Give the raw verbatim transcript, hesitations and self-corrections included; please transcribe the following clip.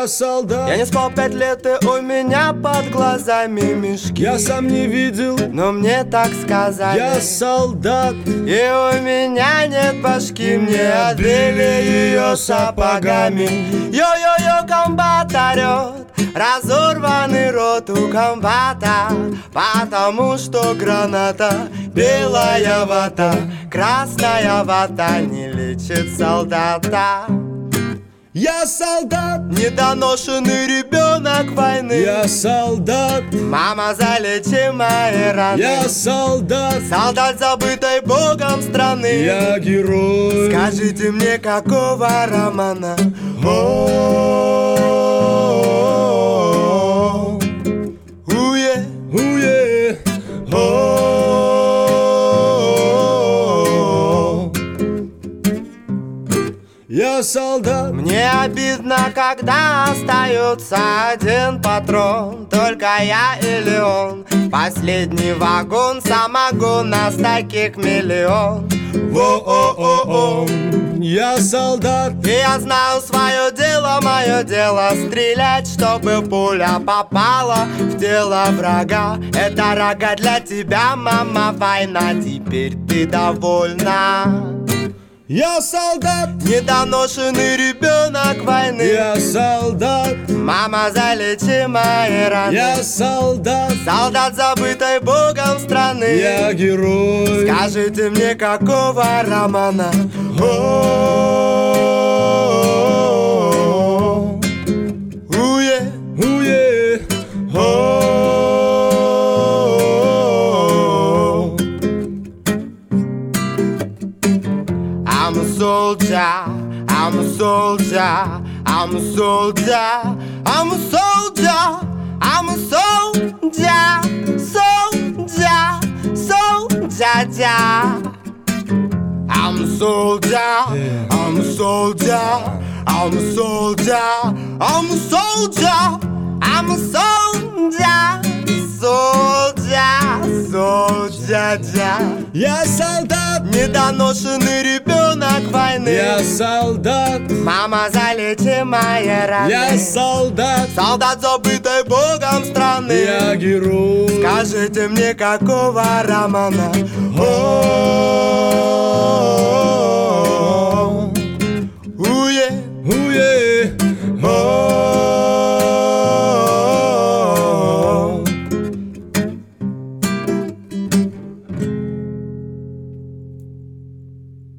Я солдат. Я не спал пять лет, и у меня под глазами мешки. Я сам не видел, но мне так сказали. Я солдат. И у меня нет башки, мне отбили ее сапогами. Йо-йо-йо, комбат орет, разорванный рот у комбата, потому что граната, белая вата, красная вата не лечит солдата. Я солдат, недоношенный ребенок войны. Я солдат, мама, залечи мои раны. Я солдат, солдат забытой Богом страны. Я герой. Скажите мне, какого романа? О-о-о-о-о. Уе, уе, о-о-о-о-о. Я солдат. Мне обидно, когда остается один патрон, только я или он. Последний вагон самогон, нас таких миллион. Во-о-о-о. Я солдат. И я знаю свое дело, мое дело стрелять, чтобы пуля попала в тело врага. Это рога для тебя, мама, война, теперь ты довольна. Я солдат, недоношенный ребенок войны. Я солдат, мама, залечи мои раны. Я солдат, солдат забытой Богом страны. Я герой. Скажите мне, какого романа? О-о-о-о-о. Уе, уе, о-о-о-о-о. I'm a soldier, I'm a soldier, I'm a soldier, I'm a soldier, I'm a soldier, soldier, soldier. I'm a soldier, I'm a soldier, I'm a soldier, I'm a soldier, I'm a soldier, soldier, soldier. Я солдат, недоношенный ребенок войны. Я солдат, мама, залечи мои раны. Я солдат, солдат забытой Богом страны. Я герой. Скажите мне, какого романа? О-о-о-о-о.